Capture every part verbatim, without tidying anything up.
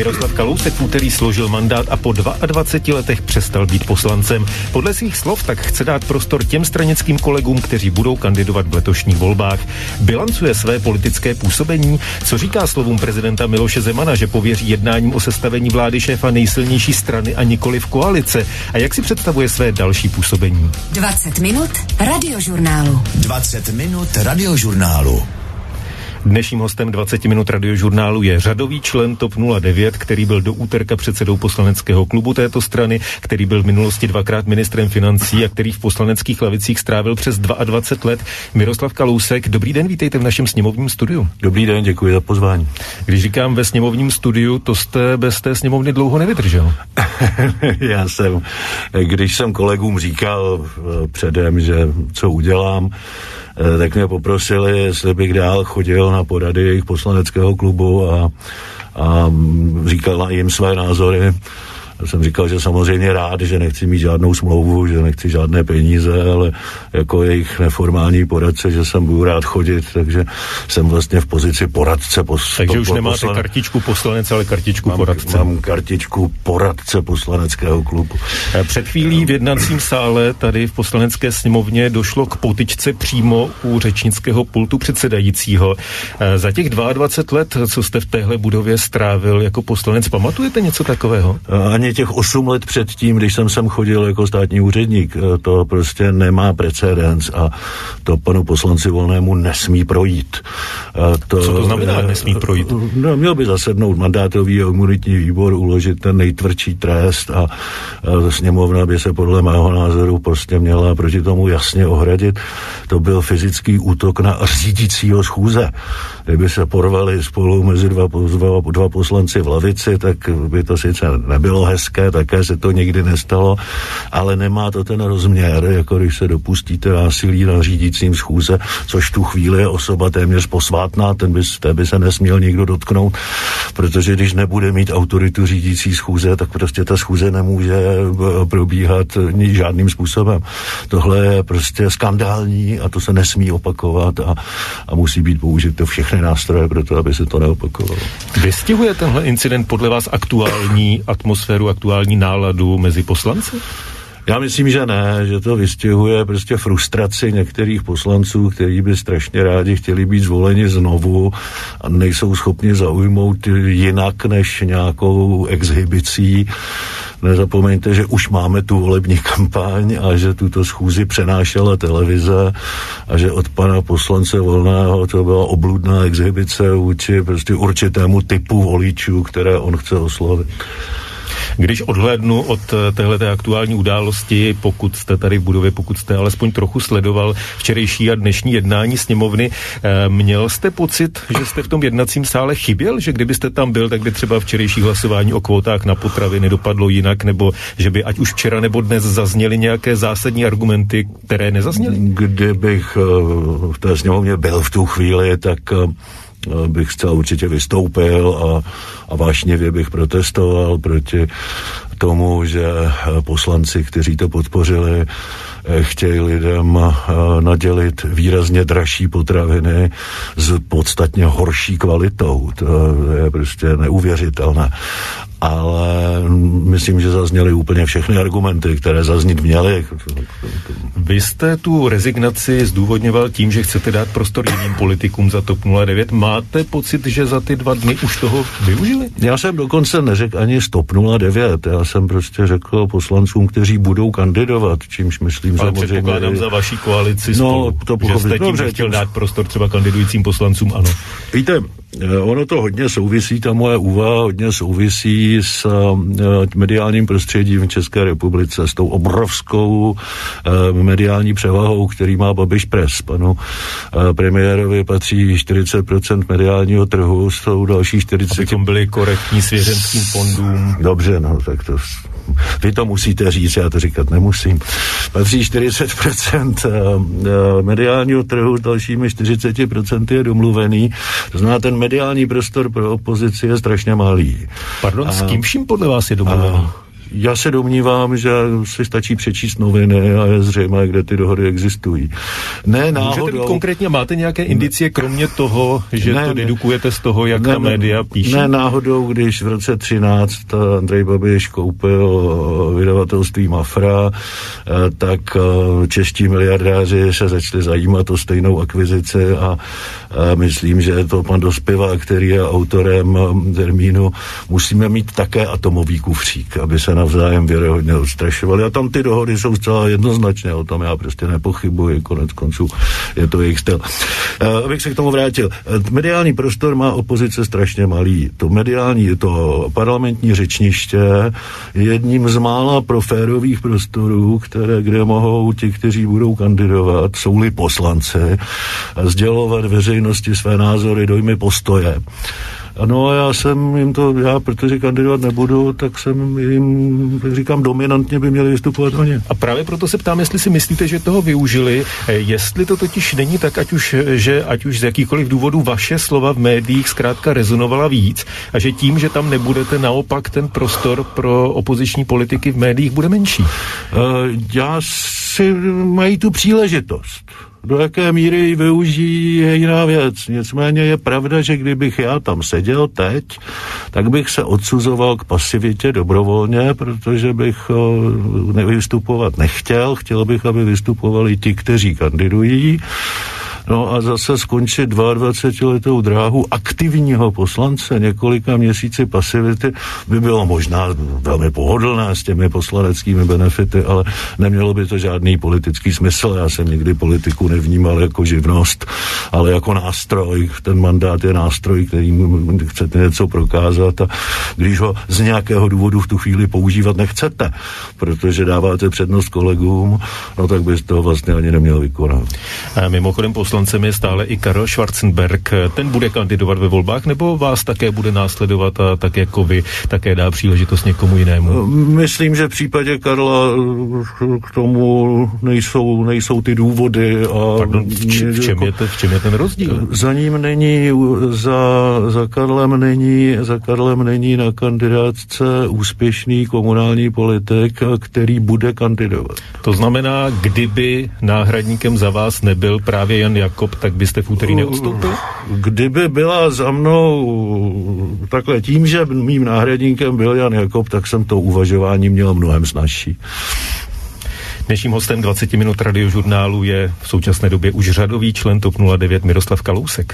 Miroslav Kalousek v úterý složil mandát a po dvaceti dvou letech přestal být poslancem. Podle svých slov tak chce dát prostor těm stranickým kolegům, kteří budou kandidovat v letošních volbách. Bilancuje své politické působení. Co říká slovům prezidenta Miloše Zemana, že pověří jednáním o sestavení vlády šéfa nejsilnější strany a nikoli v koalice? A jak si představuje své další působení? dvacet minut radiožurnálu. dvacet minut radiožurnálu. Dnešním hostem dvacet minut radiožurnálu je řadový člen TOP nula devět, který byl do úterka předsedou poslaneckého klubu této strany, který byl v minulosti dvakrát ministrem financí a který v poslaneckých lavicích strávil přes dvacet dva let. Miroslav Kalousek, dobrý den, vítejte v našem sněmovním studiu. Dobrý den, děkuji za pozvání. Když říkám ve sněmovním studiu, to jste bez té sněmovny dlouho nevydržel. Já jsem, když jsem kolegům říkal předem, že co udělám, tak mě poprosili, jestli bych dál chodil na porady jejich poslaneckého klubu a, a říkal jim své názory. Já jsem říkal, že samozřejmě rád, že nechci mít žádnou smlouvu, že nechci žádné peníze, ale jako jejich neformální poradce, že sem budu rád chodit, takže jsem vlastně v pozici poradce. Pos, takže po, už po, nemáte poslan... kartičku poslanec, ale kartičku mám, poradce. Mám kartičku poradce poslaneckého klubu. Před chvílí v jednacím sále tady v poslanecké sněmovně došlo k potyčce přímo u řečnického pultu předsedajícího. Za těch dvacet dva let, co jste v téhle budově strávil jako poslanec, pamatujete něco takového? Ani těch osm let předtím, když jsem sem chodil jako státní úředník, to prostě nemá precedens a to panu poslanci Volnému nesmí projít. To, Co to znamená, nesmí projít? No, měl by zasednout mandátový a imunitní výbor, uložit ten nejtvrdší trest a, a sněmovna by se podle mého názoru prostě měla proti tomu jasně ohradit. To byl fyzický útok na řídícího schůze. Kdyby se porvali spolu mezi dva, dva, dva poslanci v lavici, tak by to sice nebylo hezké, také se to nikdy nestalo, ale nemá to ten rozměr, jako když se dopustíte násilí na řídícím schůze, což tu chvíli je osoba téměř posvátná, ten by, té by se nesměl nikdo dotknout, protože když nebude mít autoritu řídící schůze, tak prostě ta schůze nemůže probíhat žádným způsobem. Tohle je prostě skandální a to se nesmí opakovat a, a musí být použito všechny nástroje pro to, aby se to neopakovalo. Vystihuje tenhle incident podle vás aktuální atmosféru, aktuální náladu mezi poslanci? Já myslím, že ne, že to vystihuje prostě frustraci některých poslanců, kteří by strašně rádi chtěli být zvoleni znovu a nejsou schopni zaujmout jinak než nějakou exhibicí. Nezapomeňte, že už máme tu volební kampaň a že tuto schůzi přenášela televize a že od pana poslance Volného to byla obludná exhibice vůči prostě určitému typu voličů, které on chce oslovit. Když odhlédnu od téhleté aktuální události, pokud jste tady v budově, pokud jste alespoň trochu sledoval včerejší a dnešní jednání sněmovny, měl jste pocit, že jste v tom jednacím sále chyběl? Že kdybyste tam byl, tak by třeba včerejší hlasování o kvótách na potravy nedopadlo jinak, nebo že by ať už včera nebo dnes zazněly nějaké zásadní argumenty, které nezazněly? Kdybych v té sněmovně byl v tu chvíli, tak bych zcela určitě vystoupil a, a vášnivě bych protestoval proti tomu, že poslanci, kteří to podpořili, chtějí lidem nadělit výrazně dražší potraviny s podstatně horší kvalitou. To je prostě neuvěřitelné. Ale myslím, že zazněly úplně všechny argumenty, které zaznít měly. Vy jste tu rezignaci zdůvodňoval tím, že chcete dát prostor jiným politikům za TOP nula devět. Máte pocit, že za ty dva dny už toho využili? Já jsem dokonce neřekl ani z TOP nula devět. Já jsem prostě řekl poslancům, kteří budou kandidovat, čímž myslím, ale samozřejmě... Ale předpokládám za vaší koalici spolu, no, to že jste tím dobře, chtěl dát prostor třeba kandidujícím poslancům, ano. Víte, ono to hodně souvisí, ta moje úvaha hodně souvisí s uh, mediálním prostředím v České republice, s tou obrovskou uh, mediální převahou, který má Babiš Press. Panu uh, premiérovi patří čtyřicet procent mediálního trhu, s tou další čtyřicet procent... Abychom byli korektní svěřenským fondům. Dobře, no, tak to... Vy to musíte říct, já to říkat nemusím. Patří čtyřicet procent mediálního trhu, s dalšími čtyřicet procent je domluvený. To znamená, ten mediální prostor pro opozici je strašně malý. Pardon, a, s kým vším podle vás je domluvený? já se domnívám, že si stačí přečíst noviny a je zřejmé, kde ty dohody existují. Ne náhodou... Můžete být konkrétně, máte nějaké indicie, kromě toho, že ne, to dedukujete z toho, jak ne, ta média píší? Ne náhodou, když v roce třináct Andrej Babiš koupil vydavatelství Mafra, tak čeští miliardáři se začali zajímat o stejnou akvizici a myslím, že je to pan Dospiva, který je autorem termínu Musíme mít také atomový kufřík, aby se navzájem věrohodně odstrašovali. A tam ty dohody jsou zcela jednoznačné, o tom já prostě nepochybuji, konec konců je to jejich styl. Abych se k tomu vrátil. Mediální prostor má opozice strašně malý. To mediální, to parlamentní řečniště je jedním z mála proférových prostorů, které, kde mohou ti, kteří budou kandidovat, jsou-li poslanci, sdělovat veřejnosti své názory, dojmy, postoje. No a já jsem jim to, já protože kandidovat nebudu, tak jsem jim, tak říkám, dominantně by měli vystupovat oni. A právě proto se ptám, jestli si myslíte, že toho využili, jestli to totiž není tak, ať už, že ať už z jakýchkoliv důvodů vaše slova v médiích zkrátka rezonovala víc a že tím, že tam nebudete, naopak ten prostor pro opoziční politiky v médiích bude menší. Já si mají tu příležitost. Do jaké míry ji využijí je jiná věc. Nicméně je pravda, že kdybych já tam seděl teď, tak bych se odsuzoval k pasivitě dobrovolně, protože bych nevystupovat nechtěl. Chtěl bych, aby vystupovali ti, kteří kandidují. No a zase skončit dvacetiletou dráhu aktivního poslance několika měsíci pasivity by bylo možná velmi pohodlné s těmi poslaneckými benefity, ale nemělo by to žádný politický smysl. Já jsem nikdy politiku nevnímal jako živnost, ale jako nástroj. Ten mandát je nástroj, kterým chcete něco prokázat a když ho z nějakého důvodu v tu chvíli používat nechcete, protože dáváte přednost kolegům, no tak byste ho vlastně ani neměl vykonat. A mimochodem poslancem je stále i Karel Schwarzenberg. Ten bude kandidovat ve volbách, nebo vás také bude následovat a tak jako vy také dá příležitost někomu jinému? Myslím, že v případě Karla k tomu nejsou, nejsou ty důvody. A Pardon, v, č- v, čem je to, v čem je ten rozdíl? Za ním není, za, za Karlem není, za Karlem není na kandidátce úspěšný komunální politik, který bude kandidovat. To znamená, kdyby náhradníkem za vás nebyl právě Jan Jakob, tak byste v úterý neodstoupil? Kdyby byla za mnou takhle tím, že mým náhradníkem byl Jan Jakob, tak jsem to uvažování měl mnohem snazší. Dnešním hostem dvacet minut radiožurnálu je v současné době už řadový člen TOP nula devět Miroslav Kalousek.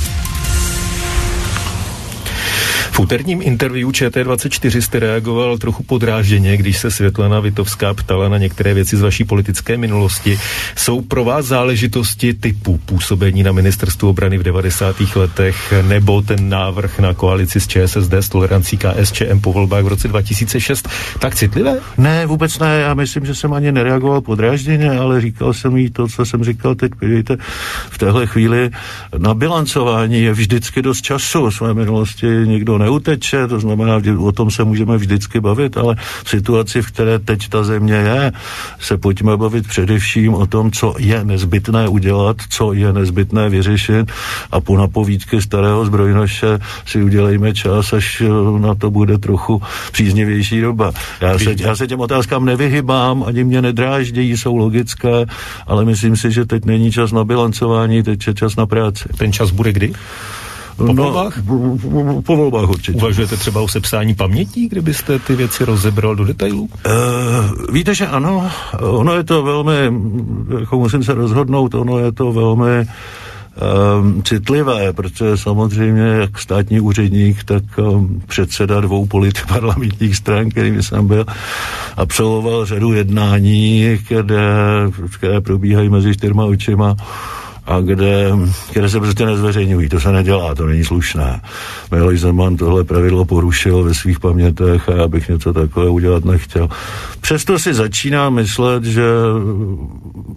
V úterním interview Č T dvacet čtyři jste reagoval trochu podrážděně, když se Světlana Vitovská ptala na některé věci z vaší politické minulosti. Jsou pro vás záležitosti typu působení na ministerstvu obrany v devadesátých letech nebo ten návrh na koalici s Č S S D s tolerancí K S Č M po volbách v roce dva tisíce šest tak citlivé? Ne, vůbec ne. Já myslím, že jsem ani nereagoval podrážděně, ale říkal jsem jí to, co jsem říkal teď. Vidíte, v téhle chvíli na bilancování je vždycky dost času. Své minulosti nikdo neuteče, to znamená, že o tom se můžeme vždycky bavit, ale v situaci, v které teď ta země je, se pojďme bavit především o tom, co je nezbytné udělat, co je nezbytné vyřešit a po napovídky starého zbrojnoše si udělejme čas, až na to bude trochu příznivější doba. Já se, já se těm otázkám nevyhybám, ani mě nedráždějí, jsou logické, ale myslím si, že teď není čas na bilancování, teď je čas na práci. Ten čas bude kdy? Po volbách? No, po volbách určitě. Uvažujete třeba o sepsání pamětí, kdybyste ty věci rozebral do detailů? Uh, víte, že ano. Ono je to velmi, jako musím se rozhodnout, ono je to velmi um, citlivé, protože samozřejmě jak státní úředník, tak um, předseda dvou politi- parlamentních stran, kterými jsem byl, absolvoval řadu jednání, které, které probíhají mezi čtyřma očima, a kde, které se prostě nezveřejňují. To se nedělá, to není slušné. Miloš Zeman tohle pravidlo porušil ve svých pamětech a já bych něco takové udělat nechtěl. Přesto si začínám myslet, že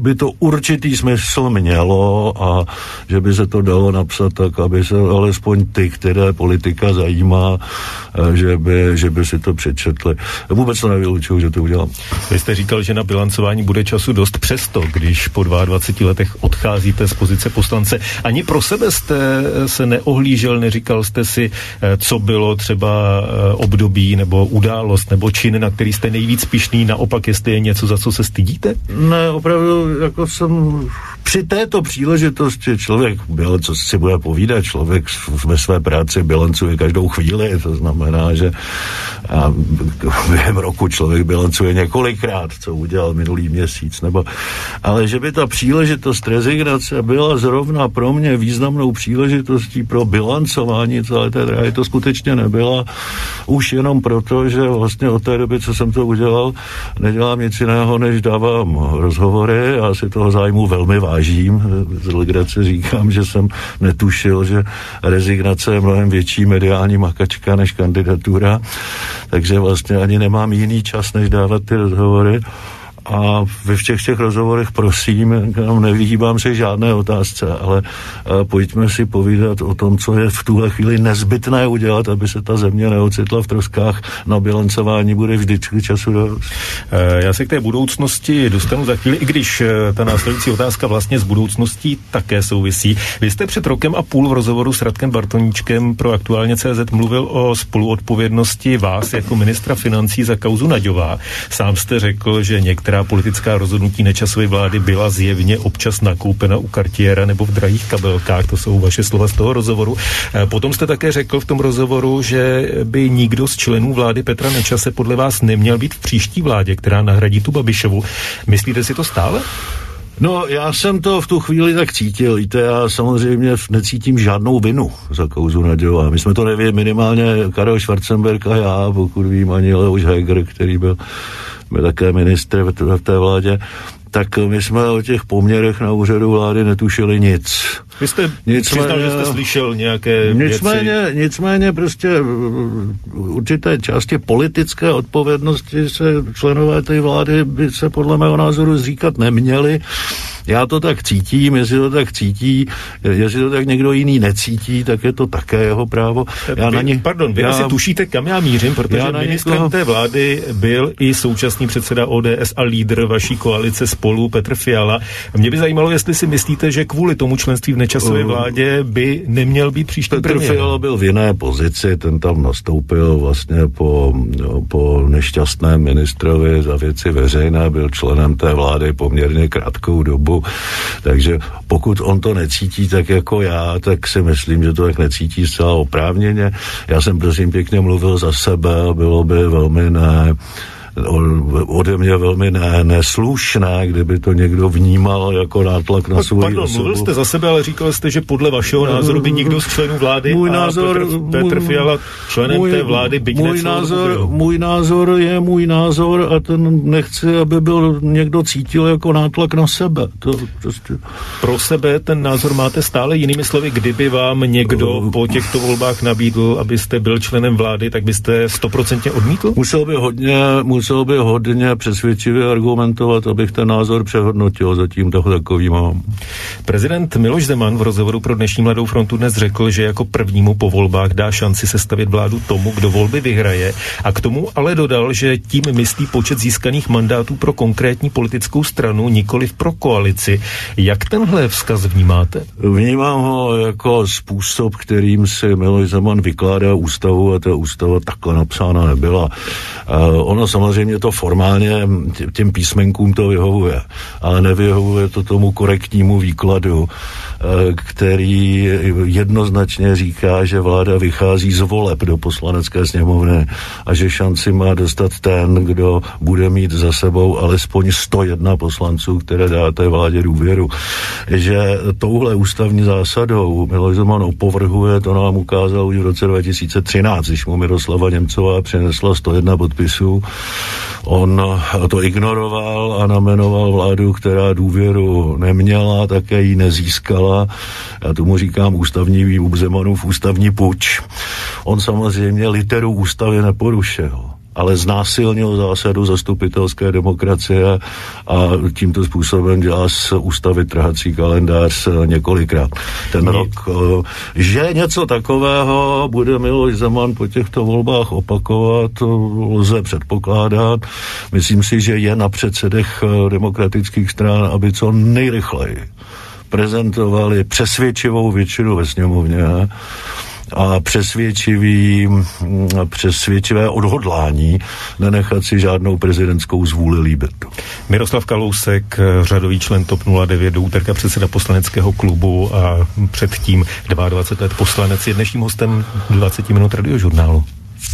by to určitý smysl mělo a že by se to dalo napsat tak, aby se alespoň ty, které politika zajímá, že by, že by si to přečetli. Vůbec to nevylučuju, že to udělám. Vy jste říkal, že na bilancování bude času dost, přesto, když po dvaceti dvou letech odcházíte z pozice poslance. Ani pro sebe jste se neohlížel, neříkal jste si, co bylo třeba období nebo událost nebo čin, na který jste nejvíc pyšný, naopak jestli je něco, za co se stydíte? Ne, opravdu, jako jsem při této příležitosti člověk byl, co si bude povídat, člověk ve své práci bilancuje každou chvíli, to znamená, že a během roku člověk bilancuje několikrát, co udělal minulý měsíc, nebo, ale že by ta příležitost rezignace byla zrovna pro mě významnou příležitostí pro bilancování celé té dráhy, to skutečně nebyla, už jenom proto, že vlastně od té doby, co jsem to udělal, nedělám nic jiného, než dávám rozhovory, já si toho zájmu velmi vážím, z legrace říkám, že jsem netušil, že rezignace je mnohem větší mediální makačka než kandidatura, takže vlastně ani nemám jiný čas, než dávat ty rozhovory. A ve všech těch rozhovorech prosím, nevyhýbám se žádné otázce, ale pojďme si povídat o tom, co je v tuhle chvíli nezbytné udělat, aby se ta země neocitla v troskách. Na bilancování bude vždycky času dost. Já se k té budoucnosti dostanu za chvíli, i když ta následující otázka vlastně s budoucností také souvisí. Vy jste před rokem a půl v rozhovoru s Radkem Bartoníčkem pro Aktuálně tečka cé zet mluvil o spoluodpovědnosti vás jako ministra financí za kauzu Nagyová. Sám jste řekl, že některé která politická rozhodnutí Nečasovy vlády byla zjevně občas nakoupena u Cartiera nebo v drahých kabelkách, to jsou vaše slova z toho rozhovoru. Potom jste také řekl v tom rozhovoru, že by nikdo z členů vlády Petra Nečase podle vás neměl být v příští vládě, která nahradí tu Babišovu. Myslíte si to stále? No, já jsem to v tu chvíli tak cítil. Víte, já samozřejmě necítím žádnou vinu za kauzu Nagyová. My jsme to nevěděli, minimálně Karel Schwarzenberg a já, pokud vím, ani Leoš Heger, který byl, byl také ministr v té vládě, tak my jsme o těch poměrech na úřadu vlády netušili nic. Vy jste přiznal, že jste slyšel nějaké nicméně, věci. Nicméně prostě určité části politické odpovědnosti se členové té vlády by se podle mého názoru zříkat neměli. Já to tak cítím, jestli to tak cítí, jestli to tak někdo jiný necítí, tak je to také jeho právo. Já vy, na ně, pardon, vy já, asi tušíte, kam já mířím, protože já ministrem někoho... té vlády byl i současný předseda O D S a lídr vaší koalice Spolu Petr Fiala. Mě by zajímalo, jestli si myslíte, že kvůli tomu členství v Nečasově vládě by neměl být příští Petr premiér. Fiala byl v jiné pozici, ten tam nastoupil vlastně po, po nešťastném ministrovi za věci veřejné, byl členem té vlády poměrně krátkou dobu. Takže pokud on to necítí tak jako já, tak si myslím, že to tak necítí zcela oprávněně. Já jsem prosím pěkně mluvil za sebe a bylo by velmi ne... ode mě velmi ne, neslušné, kdyby to někdo vnímal jako nátlak na svou Pardon, osobu. mluvil jste za sebe, ale říkal jste, že podle vašeho názoru by nikdo z členů vlády můj a názor, Petr, Petr můj, Fiala členem můj, té vlády byť můj názor, můj názor je můj názor a ten nechci, aby byl někdo cítil jako nátlak na sebe. To prostě... Pro sebe ten názor máte stále, jinými slovy, kdyby vám někdo po těchto volbách nabídl, abyste byl členem vlády, tak byste stoprocentně odmítl? Musel by hodně, musel by hodně přesvědčivě argumentovat, abych ten názor přehodnotil, zatím toho takový mám. Prezident Miloš Zeman v rozhovoru pro dnešní Mladou frontu dnes řekl, že jako prvnímu po volbách dá šanci sestavit vládu tomu, kdo volby vyhraje, a k tomu ale dodal, že tím myslí počet získaných mandátů pro konkrétní politickou stranu, nikoliv pro koalici. Jak tenhle vzkaz vnímáte? Vnímám ho jako způsob, kterým si Miloš Zeman vykládá ústavu, a ta ústava takhle napsána nebyla. Uh, ono samozřejmě to formálně těm písmenkům to vyhovuje, ale nevyhovuje to tomu korektnímu výkladu, který jednoznačně říká, že vláda vychází z voleb do poslanecké sněmovny a že šanci má dostat ten, kdo bude mít za sebou alespoň sto jedna poslanců, které dá té vládě důvěru. Že touhle ústavní zásadou Miloš Zeman opovrhuje, to nám ukázal už v roce dva tisíce třináct, když mu Miroslava Němcová přinesla sto jedna podpisů. On to ignoroval a namenoval vládu, která důvěru neměla, také ji nezískala. Já tomu říkám ústavní Zemanův ústavní puč. On samozřejmě literu ústavy neporušil. ale znásilnil zásadu zastupitelské demokracie a tímto způsobem dělá z ústavy trhací kalendář několikrát ten Mě... rok. Že něco takového bude Miloš Zeman po těchto volbách opakovat, lze předpokládat. Myslím si, že je na předsedech demokratických stran, aby co nejrychleji prezentovali přesvědčivou většinu ve sněmovně a přesvědčivý, přesvědčivé odhodlání nenechat si žádnou prezidentskou zvůli líbit. Miroslav Kalousek, řadový člen TOP nula devět, do úterka předseda poslaneckého klubu a předtím dvacet dva let poslanec, je dnešním hostem dvacet minut Radiožurnálu.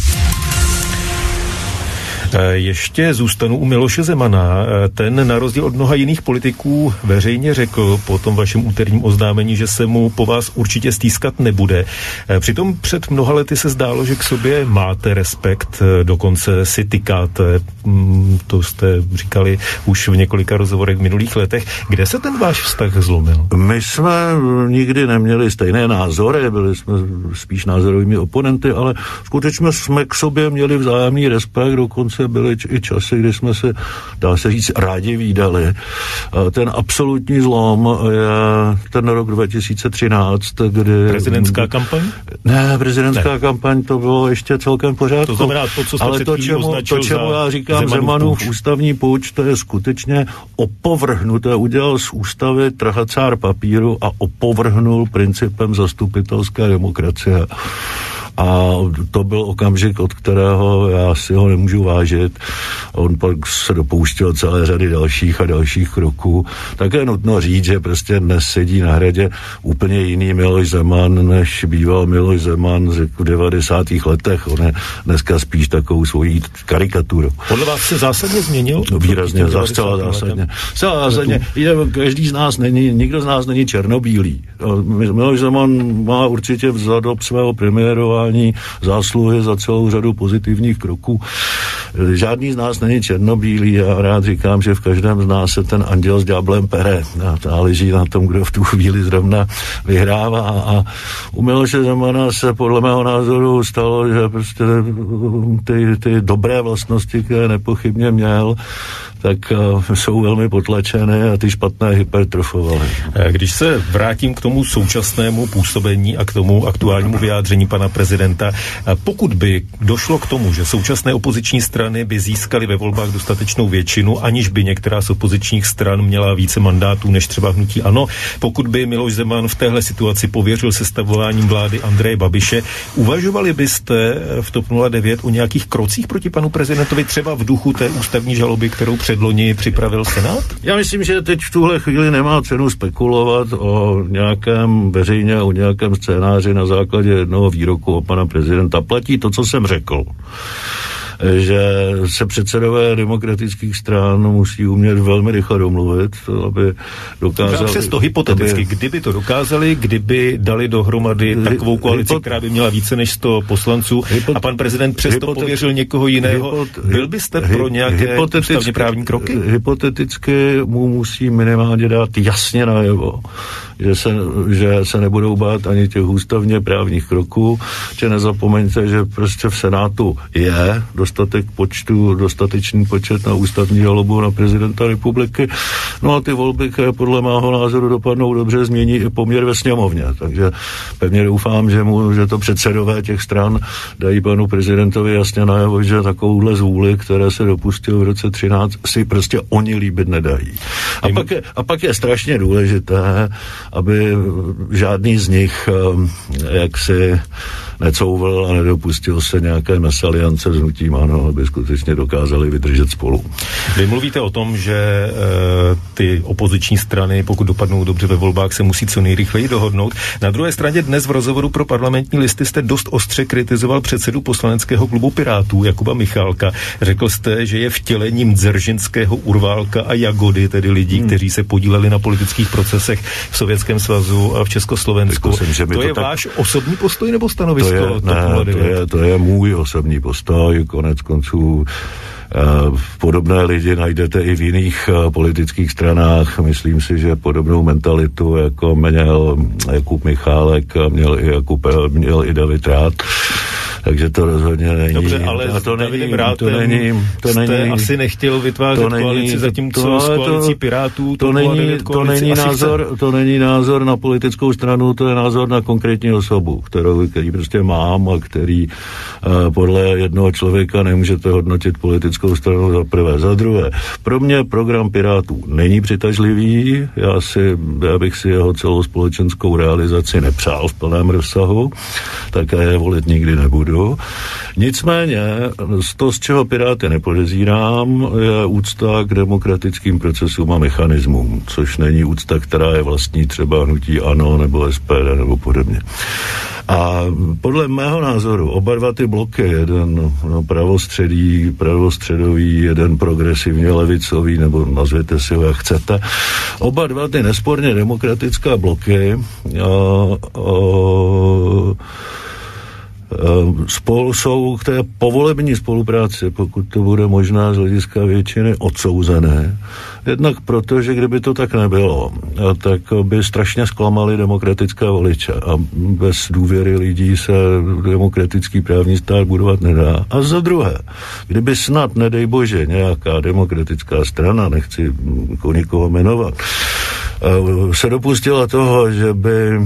Ještě zůstanu u Miloše Zemana. Ten na rozdíl od mnoha jiných politiků veřejně řekl po tom vašem úterním oznámení, že se mu po vás určitě stýskat nebude. Přitom před mnoha lety se zdálo, že k sobě máte respekt, dokonce si tykáte. To jste říkali už v několika rozhovorech v minulých letech. Kde se ten váš vztah zlomil? My jsme nikdy neměli stejné názory, byli jsme spíš názorovými oponenty, ale skutečně jsme k sobě měli vzájemný respekt, dokonce byly i časy, kdy jsme se, dá se říct, rádi vídali. Ten absolutní zlom je ten rok dva tisíce třináct, kdy... Prezidentská kampaň? Ne, prezidentská ne. kampaň, to bylo ještě celkem pořádku. To znamená to, co ale to, čemu, to, čemu já říkám Zemanův ústavní puč, to je skutečně opovrhnuté. Udělal z ústavy trhacár papíru a opovrhnul principem zastupitelské demokracie. A to byl okamžik, od kterého já si ho nemůžu vážit. On pak se dopouštěl celé řady dalších a dalších kroků. Také je nutno říct, že prostě dnes sedí na hradě úplně jiný Miloš Zeman, než býval Miloš Zeman v devadesátých letech. On je dneska spíš takovou svojí karikaturu. Podle vás se zásadně změnil? No, výrazně, zcela zásadně. Zcela zásadně. Každý z nás není, nikdo z nás není černobílý. Miloš Zeman má určitě za dob svého premiérování zásluhy za celou řadu pozitivních kroků. Žádný z nás není černobílý. Já rád říkám, že v každém z nás se ten anděl s ďáblem pere. A záleží na tom, kdo v tu chvíli zrovna vyhrává. A u Miloše Zemana se podle mého názoru stalo, že prostě ty, ty dobré vlastnosti, které nepochybně měl, tak uh, jsou velmi potlačené a ty špatné hypertrofovaly. Když se vrátím k tomu současnému působení a k tomu aktuálnímu vyjádření pana prezidenta, pokud by došlo k tomu, že současné opoziční strany by získaly ve volbách dostatečnou většinu, aniž by některá z opozičních stran měla více mandátů než třeba hnutí ANO, pokud by Miloš Zeman v téhle situaci pověřil sestavováním vlády Andreje Babiše, uvažovali byste v TOP nula devět o nějakých krocích proti panu prezidentovi, třeba v duchu té ústavní žaloby, kterou předloni připravil Senát? Já myslím, že teď v tuhle chvíli nemá cenu spekulovat o nějakém veřejně, o nějakém scénáři na základě jednoho výroku o pana prezidenta. Platí to, co jsem řekl, že se předsedové demokratických stran musí umět velmi rychle domluvit, aby dokázali... Přesto hypoteticky, aby, kdyby to dokázali, kdyby dali dohromady takovou koalici, hypot, která by měla více než sto poslanců hypot, a pan prezident přesto hypotet, pověřil někoho jiného, hypot, byl byste pro nějaké ústavně právní kroky? Hypoteticky mu musí minimálně dát jasně najevo, že se, že se nebudou bát ani těch ústavně právních kroků, že nezapomeňte, že prostě v Senátu je dostatek počtu, dostatečný počet na ústavní žalobu na prezidenta republiky. No a ty volby, které podle mého názoru dopadnou dobře, změní i poměr ve sněmovně. Takže pevně doufám, že, mu, že to předsedové těch stran dají panu prezidentovi jasně najevo, že takovouhle zvůli, které se dopustil v roce třináct, si prostě oni líbit nedají. A pak je, a pak je strašně důležité, aby žádný z nich jaksi necouvl a nedopustil se nějaké mesaliance s hnutím ANO, aby skutečně dokázali vydržet spolu. Vy mluvíte o tom, že e, ty opoziční strany, pokud dopadnou dobře ve volbách, se musí co nejrychleji dohodnout. Na druhé straně dnes v rozhovoru pro Parlamentní listy jste dost ostře kritizoval předsedu poslaneckého klubu Pirátů Jakuba Michálka. Řekl jste, že je vtělením Dzeržinského, Urválka a Jagody, tedy lidí, hmm. kteří se podíleli na politických procesech v Sovětském svazu a v Československu. Jsem, to je to váš tak... osobní postoj nebo stanovisko? To je, ne, to, je, to je můj osobní postoj, konec konců. Podobné lidi najdete i v jiných politických stranách. Myslím si, že podobnou mentalitu, jako měl Jakub Michálek, měl i, Jakub, měl i David Rath. Takže to rozhodně není. Dobře, ale a to není, Vrátem to není, to jste není, asi nechtěl vytvářet to není, koalici, zatímco to, s koalicí to, Pirátů to, to není, to není názor, to není názor na politickou stranu, to je názor na konkrétní osobu, kterou, který prostě mám a který uh, podle jednoho člověka nemůžete hodnotit politickou stranu za prvé. Za druhé, pro mě program Pirátů není přitažlivý, já, si, já bych si jeho celou společenskou realizaci nepřál v plném rozsahu, také je volit nikdy nebudu. Nicméně, to, z čeho Piráty nepodezírám, je úcta k demokratickým procesům a mechanismům, což není úcta, která je vlastní třeba hnutí ANO nebo S P D nebo podobně. A podle mého názoru oba dva ty bloky, jeden pravostředý, pravostředový, jeden progresivně levicový, nebo nazvěte si ho, jak chcete, oba dva ty nesporně demokratické bloky a, a, spolu jsou k té povolební spolupráci, pokud to bude možná z hlediska většiny odsouzené. Jednak proto, že kdyby to tak nebylo, tak by strašně zklamali demokratické voliče a bez důvěry lidí se demokratický právní stát budovat nedá. A za druhé, kdyby snad, nedej bože, nějaká demokratická strana, nechci nikoho jmenovat, se dopustila toho, že by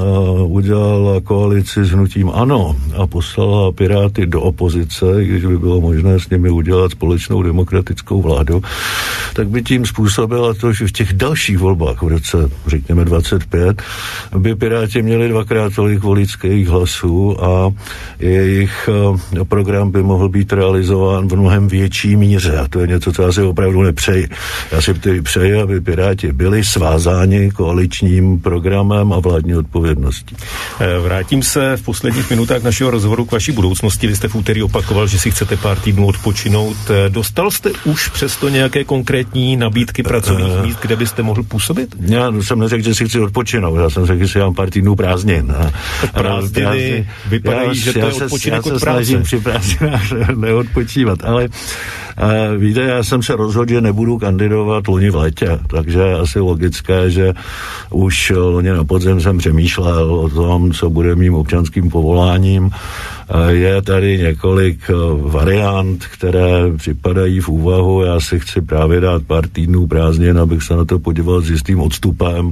udělala koalici s hnutím ANO a poslala Piráty do opozice, když by bylo možné s nimi udělat společnou demokratickou vládu, tak by tím způsobila to, že v těch dalších volbách v roce, řekněme dvacet pět, by Piráti měli dvakrát tolik voličských hlasů a jejich program by mohl být realizován v mnohem větší míře. A to je něco, co já si opravdu nepřeji. Já si přeji, aby Piráti byli svázáni koaličním programem a vládní odpovědností. Vrátím se v posledních minutách našeho rozhovoru k vaší budoucnosti. Vy jste v úterý opakoval, že si chcete pár týdnů odpočinout. Dostal jste už přesto nějaké konkrétní nabídky pracovních uh, míst, kde byste mohl působit? Já jsem neřekl, že si chci odpočinout. Já jsem řekl, že si mám pár týdnů prázdnin. Prázdniny vypadají, já, že to je odpočinek od práce. Já se snažím při prázdninách neodpočívat, ale uh, víte, já jsem se rozhodl, že nebudu kandidovat loni v létě, takže je asi logické, že už loni na podzim jsem přemýšlel o tom, co bude mým občanským povoláním. Je tady několik variant, které připadají v úvahu. Já si chci právě dát pár týdnů prázdnin, abych se na to podíval s jistým odstupem.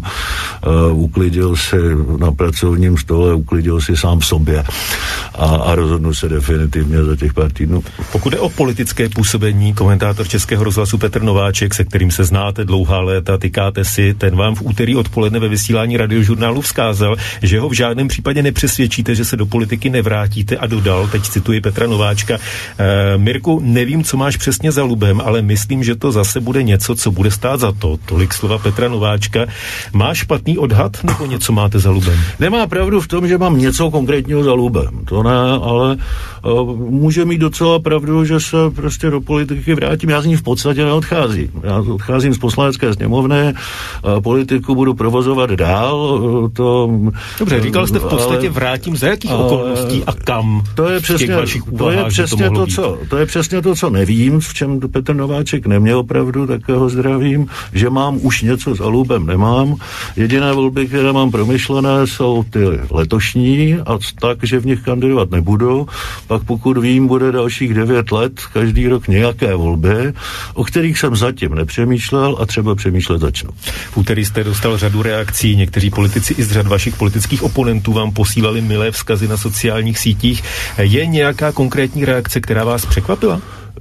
Uklidil si na pracovním stole, uklidil si sám v sobě a, a rozhodnu se definitivně za těch pár týdnů. Pokud je o politické působení, komentátor Českého rozhlasu Petr Nováček, se kterým se znáte dlouhá léta, tykáte si, ten vám v úterý odpoledne ve vysílání Radiožurnálu vzkázal, že ho v žádném případě nepřesvědčíte, že se do politiky nevrátíte, a dodal, teď cituji Petra Nováčka, e, Mirku, nevím, co máš přesně za lubem, ale myslím, že to zase bude něco, co bude stát za to. Tolik slova Petra Nováčka. Máš špatný odhad, nebo něco máte za lubem? Nemá pravdu v tom, že mám něco konkrétního za lubem. To ne, ale uh, může mít docela pravdu, že se prostě do politiky vrátím. Já z ní v podstatě neodcházím. Já odcházím z poslanecké sněmovny, uh, politiku budu provozovat dál. Uh, to, Dobře, říkal jste v podstatě ale, vrátím za jakých ale, okolností a kam? To je přesně, to je přesně to, to, co, to je přesně to, co nevím, v čem Petr Nováček neměl pravdu, tak ho zdravím, že mám už něco za lubem, nemám. Jediné volby, které mám promyšlené, jsou ty letošní a tak, že v nich kandidovat nebudu. Pak pokud vím, bude dalších devět let, každý rok nějaké volby, o kterých jsem zatím nepřemýšlel a třeba přemýšlet začnu. V úterý jste dostal řadu reakcí, někteří politici i z řad vašich politických oponentů vám posílali milé vzkazy na sociálních sítích. Je nějaká konkrétní reakce, která vás překvapila?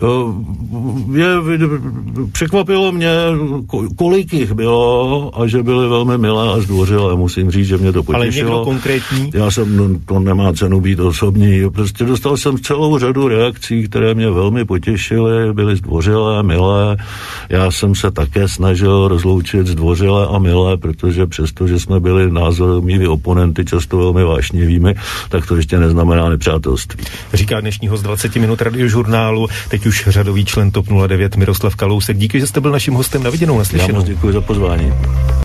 Je, překvapilo mě, kolik jich bylo a že byly velmi milé a zdvořilé. Musím říct, že mě to potěšilo. Ale někdo konkrétní? Já jsem, to nemá cenu být osobní. Prostě dostal jsem celou řadu reakcí, které mě velmi potěšily, byly zdvořilé, milé. Já jsem se také snažil rozloučit zdvořilé a milé, protože přesto, že jsme byli názorovými oponenty, často velmi vášnivými, tak to ještě neznamená nepřátelství. Říká dnešní host dvacet minut Radiožurnálu, teď už řadový člen TOP nula devět Miroslav Kalousek. Díky, že jste byl naším hostem. Na viděnou, naslyšenou. Já moc děkuji za pozvání.